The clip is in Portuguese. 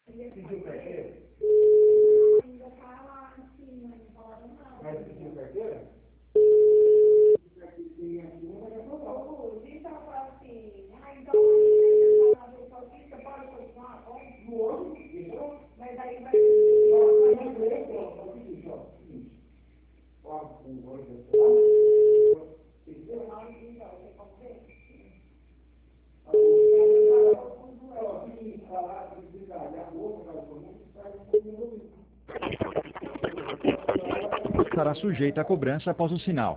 Pediu carteira? Ainda tá lá em cima, não falaram nada. Mas pediu carteira? O Zita falou assim, então a gente ainda está na Paulista, pode continuar? Pode? Mas aí vai... Estará sujeita a cobrança após o sinal.